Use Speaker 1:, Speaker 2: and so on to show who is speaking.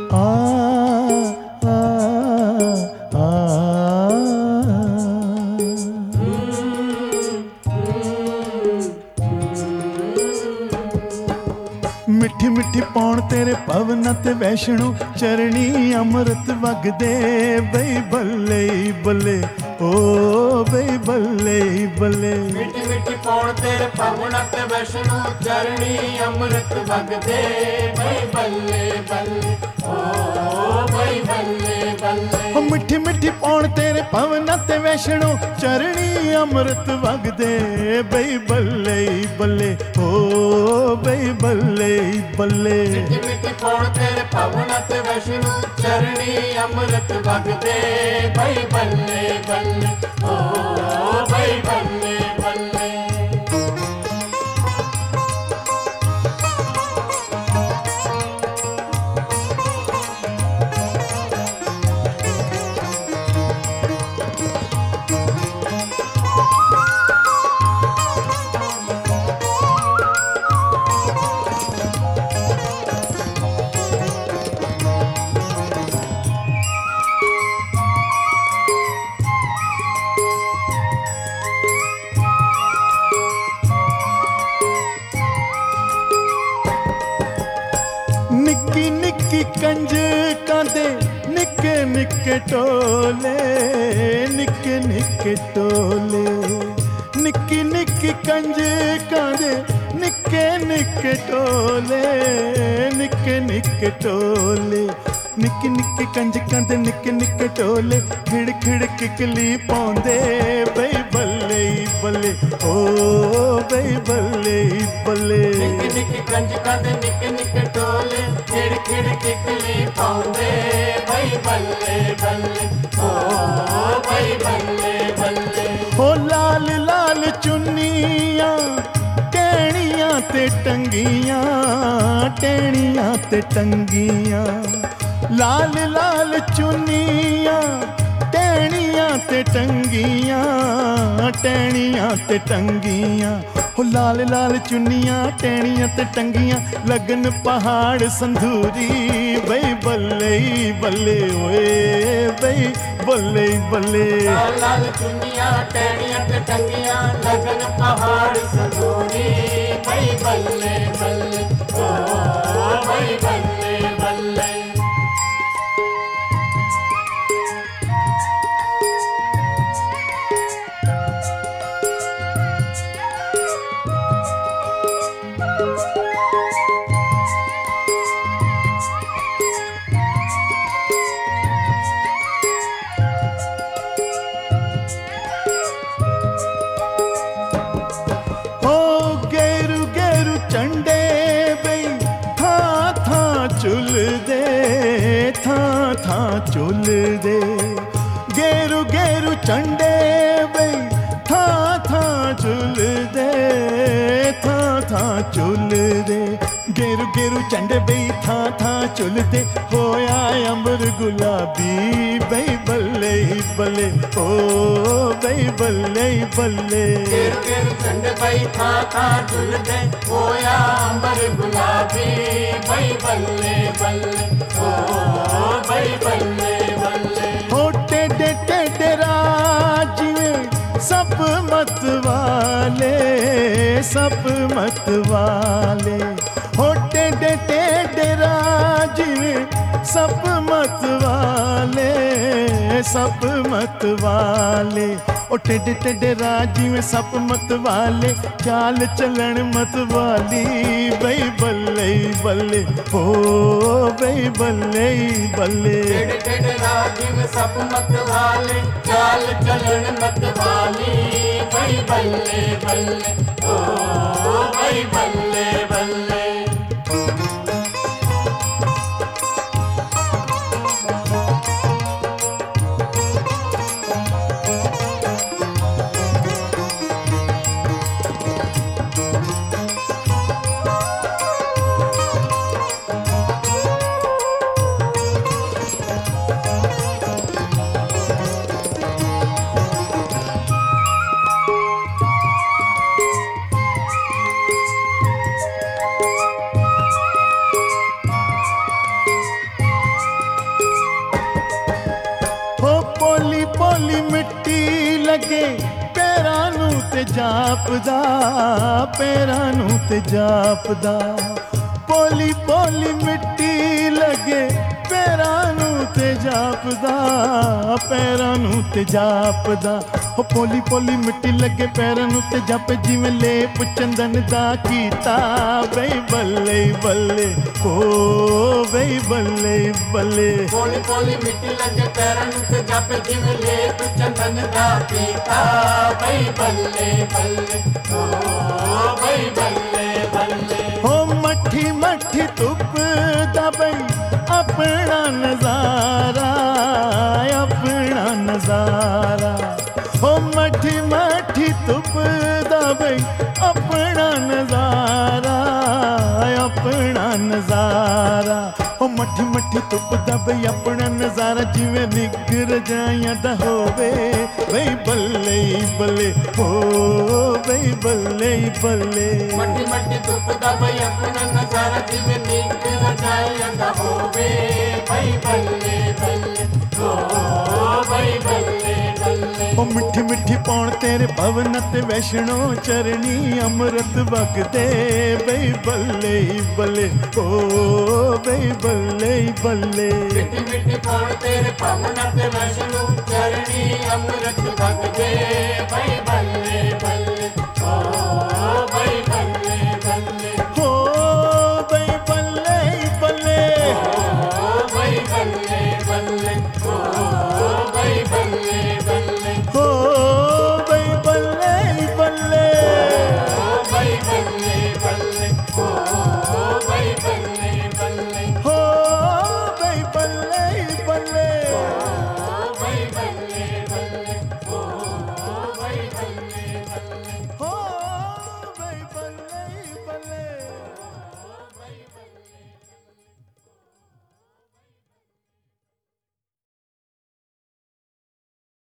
Speaker 1: आ आ आ मिठी मिठी पौन तेरे पवन ते वैष्णो चरणी अमृत वगदे बई बल्ले बल्ले ओ बई बल्ले बल्ले
Speaker 2: मिठी मिठी पौन तेरे पवन ते वैष्णो चरणी अमृत वगदे बई बल्ले बल्ले ओ बई बल्ले बल्ले
Speaker 1: मिठी मिठी पौन तेरे पवन ते वैष्णो चरणी अमृत वगदे बई बल्ले बल्ले ओ बई बल्ले बल्ले
Speaker 2: मिठी मिठी पौन तेरे पवन ते वैष्णो चरणी अमृत वगदे बई बल्ले बल्ले ओ बई बल्ले बल्ले
Speaker 1: निक्की निक्की कंज कांदे निक्के निक्के टोले निक्के निक्के टोले निक्की निक्की कंज कांदे निक्के निक्के टोले निक्के निक्के टोले निक्की निक्की कंज कांदे निक्के निक्के टोले खिड़ खिड़ किकली पौंदे बई बल्ले बल्ले ओ बई बल्ले बल्ले
Speaker 2: निक्के निक्के कंज कांदे निक्के निक्के टोले खिड़ खिड़ किकली पाउंदे बई बल्ले बल्ले ओ बई बल्ले बल्ले
Speaker 1: हो लाल लाल चुन्नियां टहनियां ते टंगियां टहनियां ते टंगियां लाल लाल चुन्नियां टहनियां ते टंगियां टहनियां ते टंगियां हो लाल लाल चुन्नियां टहनियां ते टंगियां लगन पहाड़ संधूरी बई बल्ले बल्ले ओए बई बल्ले बल्ले
Speaker 2: लाल लाल चुन्नियां टहनियां ते टंगियां लगन पहाड़ संधूरी बई बल्ले बल्ले ओ बई बल्ले बल्ले
Speaker 1: चुल दे गेरु गेरु चंडे बई था चुल दे था चुल दे गेरु गेरु चंडे बई था चुल दे होया अंबर गुलाबी बई बल्ले बल्ले ओ बई बल्ले बल्ले
Speaker 2: गेरु गेरु चंडे बई था चुल दे होया अंबर गुलाबी बई बल्ले बल्ले ओ बई बल्ले बल्ले
Speaker 1: हो टेढ़े टेढ़े राजिए सब मत वाले हो टेढ़े टेढ़े राजिए सब मत वाले ओ टेढ़े टेढ़े राजिए सब मत वाले चाल चलन मत वाली बई बल्ले बल्ले ओ बई बल्ले बल्ले
Speaker 2: टेढ़े टेढ़े राजिए सब मत वाले चाल चलन मत वाली बई बल्ले बल्ले ओ बई बल्ले बल्ले
Speaker 1: ਤੇ ਜਾਪਦਾ ਪੈਰਾਂ ਨੂੰ ਤੇ ਜਾਪਦਾ ਪੋਲੀ ਪੋਲੀ ਮਿੱਟੀ ਲੱਗੇ ਪੈਰਾਂ ਨੂੰ ਤੇ ਜਾਪਦਾ ਪੈਰਾਂ ਨੂੰ ਤੇ ਜਾਪਦਾ ਹੋ ਪੋਲੀ ਪੋਲੀ ਮਿੱਟੀ ਲੱਗੇ ਪੈਰਾਂ ਨੂੰ ਤੇ ਜਾਪੇ ਜਿਵੇਂ ਲੇਪ ਚੰਦਨ ਦਾ ਕੀਤਾ ਬਈ ਬੱਲੇ ਬੱਲੇ ਓ ਬਈ ਬੱਲੇ ਬੱਲੇ
Speaker 2: ਪੋਲੀ ਪੋਲੀ ਮਿੱਟੀ ਲੱਗੇ ਪੈਰਾਂ ਨੂੰ ਤੇ ਜਾਪੇ ਜਿਵੇਂ ਲੇਪ ਚੰਦਨ ਦਾ ਕੀਤਾ ਬਈ ਬੱਲੇ ਬੱਲੇ ਓ ਬਈ ਬੱਲੇ ਬੱਲੇ
Speaker 1: ਹੋ ਮੱਠੀ ਮੱਠੀ ਧੁੱਪ ਦਾ ਬਈ ਆਪਣਾ ਨਜ਼ਾਰਾ ਆਪਣਾ ਨਜ਼ਾਰਾ ਹੋ ਮੱਠੀ ਮੱਠੀ ਧੁੱਪ ਦਾ ਬਈ ਆਪਣਾ ਨਜ਼ਾਰਾ ਆਪਣਾ ਨਜ਼ਾਰਾ ਹੋ ਮੱਠੀ ਮੱਠੀ ਧੁੱਪ ਦਾ ਬਈ ਆਪਣਾ ਨਜ਼ਾਰਾ ਜਿਵੇਂ ਨਿੱਘਰ ਜਾਈਆਂ ਦਾ ਹੋਵੇ ਬਈ ਬੱਲੇ ਬੱਲੇ ਹੋ ਬਈ ਬੱਲੇ ਬੱਲੇ
Speaker 2: ਮੱਠੀ ਮੱਠੀ ਧੁੱਪ ਦਾ ਬਈ ਆਪਣਾ ਨਜ਼ਾਰਾ ਜਿਵੇਂ ਨੀਂਦ ਰਜਾਈਆਂ ਦਾ ਹੋਵੇ ਬਈ ਬੱਲੇ ਬੱਲੇ ਓ ਬਈ ਬੱਲੇ ਬੱਲੇ
Speaker 1: ਉਹ ਮਿੱਠੀ ਮਿੱਠੀ ਪੌਣ ਤੇਰੇ ਭਵਨ ਤੇ ਵੈਸ਼ਣੋ ਚਰਣੀ ਅੰਮ੍ਰਿਤ ਵਗਦੇ ਬਈ ਬੱਲੇ ਬੱਲੇ ਓ ਬਈ ਬੱਲੇ ਬੱਲੇ
Speaker 2: ਮਿੱਠੀ ਮਿੱਠੀ ਪੌਣ ਤੇਰੇ ਭਵਨ ਤੇ ਵੈਸ਼ਨੂ ਚਰਣੀ ਅੰਮ੍ਰਿਤ ਵਗਦੇ ਬਈ ਬੱਲੇ ਬੱਲੇ ਓ ਬਈ ਬੱਲੇ ਬੱਲੇ